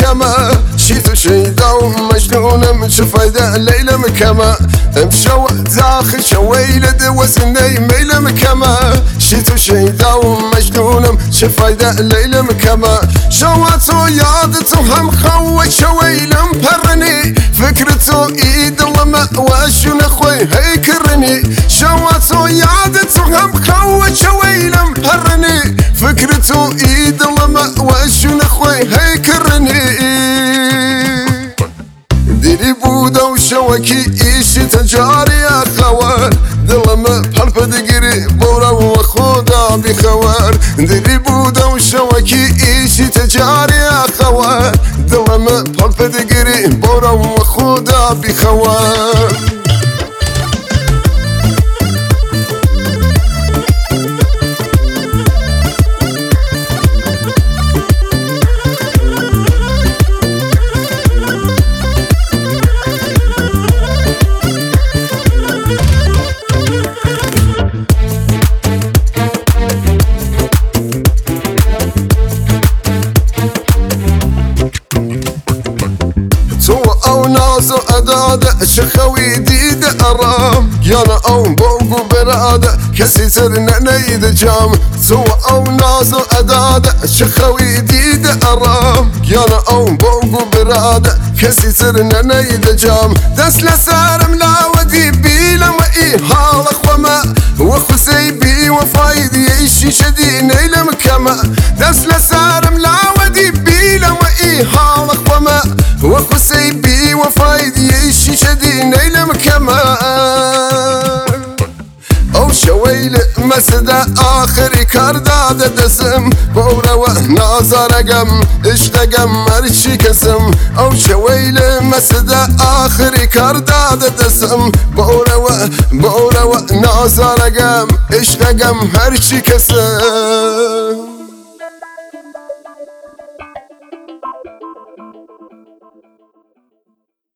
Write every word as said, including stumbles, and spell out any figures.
كما شيت شيدا ومجنونة شو فايدة ليلة مكما مشو زاخ شويلد وسني ميلة مكما شيت شيدا ومجنونة شو فايدة ليلة مكما شواتو يادتو هم خوي شويلة مبرني فكرتو ايد وما واشو نخوي هيكرني شواتو يادتو هم خوي شويلة مبرني فكرتو ايد وما واشو نخوي هيكرني ديري بودا وشوكي ايشي تجاري يا خوار دلما بحلف دقري بورا وخودا بخوار ديري بودا وشوكي ايشي تجاري يا خوار دلما بحلف دقري بورا وخودا بخوار او ناس اداد شخوي ديد ارام يانا او بوغو براد كسي سرنا نيد جام سو او ناس اداد شخوي ديد ارام يانا او بوغو براد كسي سرنا نيد جام دس لسارم لا ودي بيلا ما اي حالك وما وخسي بي وفايدي ايشي شدي نيلم كما دس لسارم لا ودي بيلا ما اي حالك وما وخسي بي وفايدي ايشي شدي نيلم كما او شويل مسدا اخري كرداد دسم بورا ونازار قم عشق قم مرشي كسم او شويل مسدا اخري كرداد دسم بورا و بورا ونازار قم عشق قم مرشي كسم